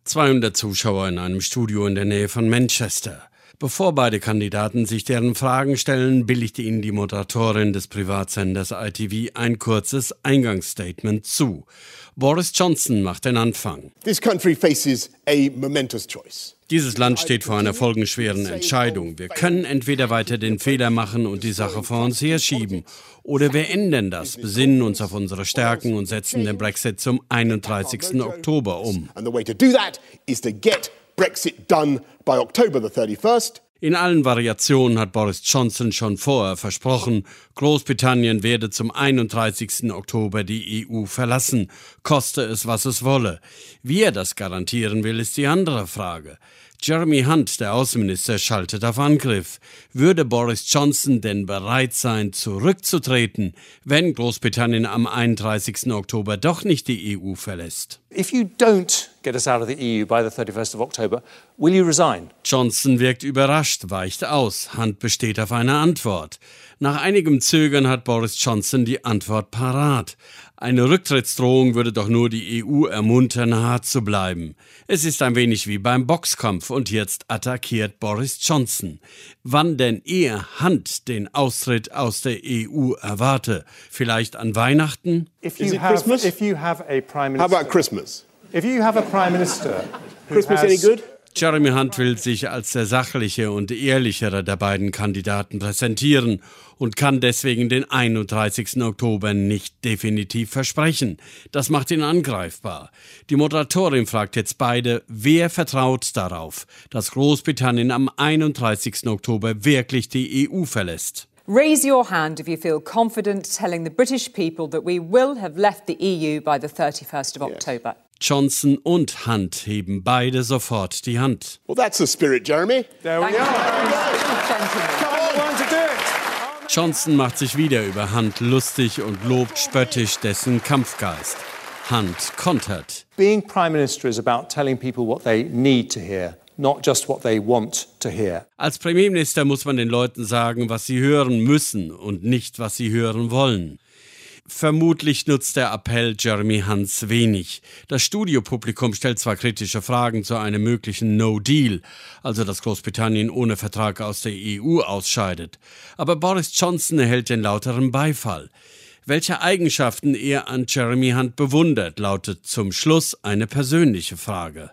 200 Zuschauer in einem Studio in der Nähe von Manchester. Bevor beide Kandidaten sich deren Fragen stellen, billigte ihnen die Moderatorin des Privatsenders ITV ein kurzes Eingangsstatement zu. Boris Johnson macht den Anfang. This country faces a momentous choice. Dieses Land steht vor einer folgenschweren Entscheidung. Wir können entweder weiter den Fehler machen und die Sache vor uns herschieben, oder wir ändern das, besinnen uns auf unsere Stärken und setzen den Brexit zum 31. Oktober um. And the way to do that is to get Brexit done by October the 31st. In allen Variationen hat Boris Johnson schon vorher versprochen, Großbritannien werde zum 31. Oktober die EU verlassen, koste es, was es wolle. Wie er das garantieren will, ist die andere Frage. Jeremy Hunt, der Außenminister, schaltet auf Angriff. Würde Boris Johnson denn bereit sein, zurückzutreten, wenn Großbritannien am 31. Oktober doch nicht die EU verlässt? If you don't get us out of the EU by the 31st of October, will you resign? Johnson wirkt überrascht, weicht aus. Hunt besteht auf eine Antwort. Nach einigem Zögern hat Boris Johnson die Antwort parat. Eine Rücktrittsdrohung würde doch nur die EU ermuntern, hart zu bleiben. Es ist ein wenig wie beim Boxkampf und jetzt attackiert Boris Johnson. Wann denn er Hunt den Austritt aus der EU erwarte? Vielleicht an Weihnachten? Is it Christmas? How about Christmas? If you have a prime minister Christmas any good? Jeremy Hunt will sich als der sachliche und ehrlichere der beiden Kandidaten präsentieren und kann deswegen den 31. Oktober nicht definitiv versprechen. Das macht ihn angreifbar. Die Moderatorin fragt jetzt beide, wer vertraut darauf, dass Großbritannien am 31. Oktober wirklich die EU verlässt. Raise your hand if you feel confident telling the British people that we will have left the EU by the 31st of October. Johnson und Hunt heben beide sofort die Hand. Well, that's the spirit, Jeremy. There we are. Come on, to do it. Johnson macht sich wieder über Hunt lustig und lobt spöttisch dessen Kampfgeist. Hunt kontert. Being Prime Minister is about telling people what they need to hear, not just what they want to hear. Als Premierminister muss man den Leuten sagen, was sie hören müssen und nicht, was sie hören wollen. Vermutlich nutzt der Appell Jeremy Hunts wenig. Das Studiopublikum stellt zwar kritische Fragen zu einem möglichen No-Deal, also dass Großbritannien ohne Vertrag aus der EU ausscheidet, aber Boris Johnson erhält den lauteren Beifall. Welche Eigenschaften er an Jeremy Hunt bewundert, lautet zum Schluss eine persönliche Frage.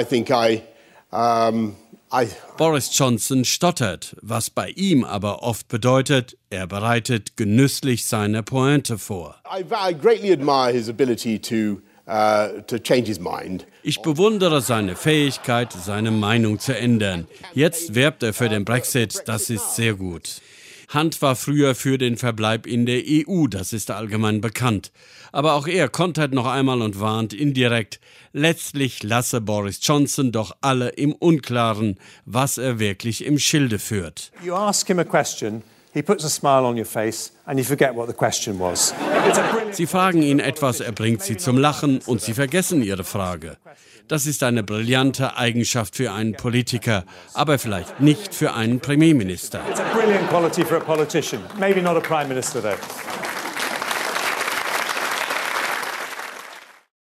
Boris Johnson stottert, was bei ihm aber oft bedeutet, er bereitet genüsslich seine Pointe vor. I greatly admire his ability to change his mind. Ich bewundere seine Fähigkeit, seine Meinung zu ändern. Jetzt werbt er für den Brexit, das ist sehr gut. Hunt war früher für den Verbleib in der EU, das ist allgemein bekannt. Aber auch er kontert noch einmal und warnt indirekt, letztlich lasse Boris Johnson doch alle im Unklaren, was er wirklich im Schilde führt. You ask him a question, he puts a smile on your face and you forget what the question was. Sie fragen ihn etwas, er bringt sie zum Lachen und sie vergessen ihre Frage. Das ist eine brillante Eigenschaft für einen Politiker, aber vielleicht nicht für einen Premierminister. It's a brilliant quality for a politician, maybe not a prime minister though.